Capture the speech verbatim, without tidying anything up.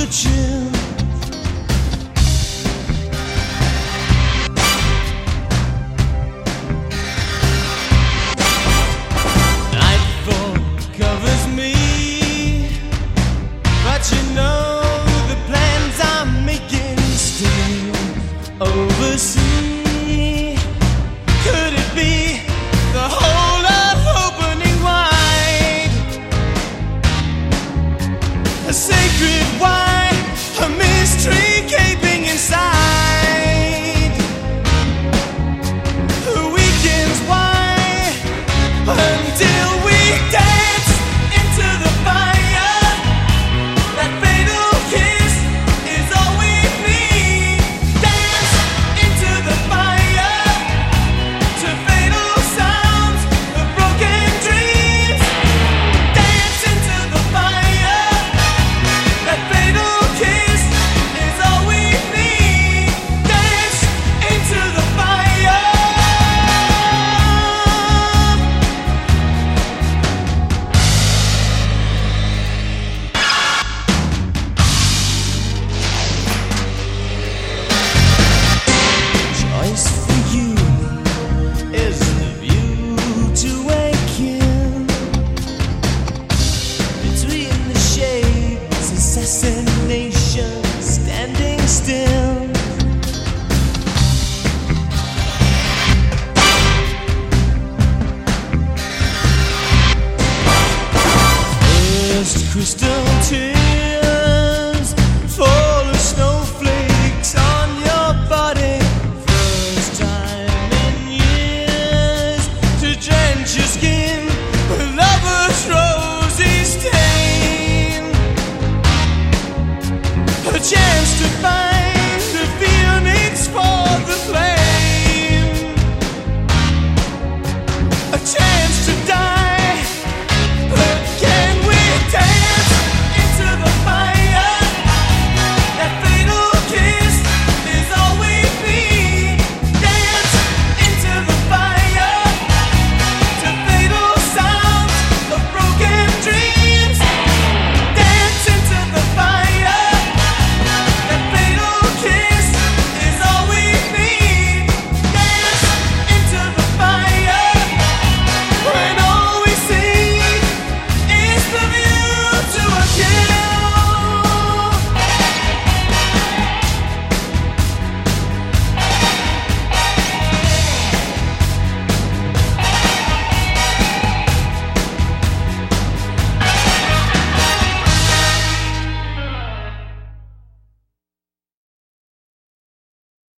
chill. Nightfall covers me, but you know the plans I'm making still oversee. Could it be the whole of opening wide? A sacred why, a mystery gaping inside. The weekends why, until we dance into the fire. That fatal kiss is all we need. Dance into the fire, to fatal sounds of broken dreams. Dance into the fire. That fatal kiss is all we need. Dance into the fire. Choice for you is the view to waken between the shades, assassination, standing still. First crystal tear.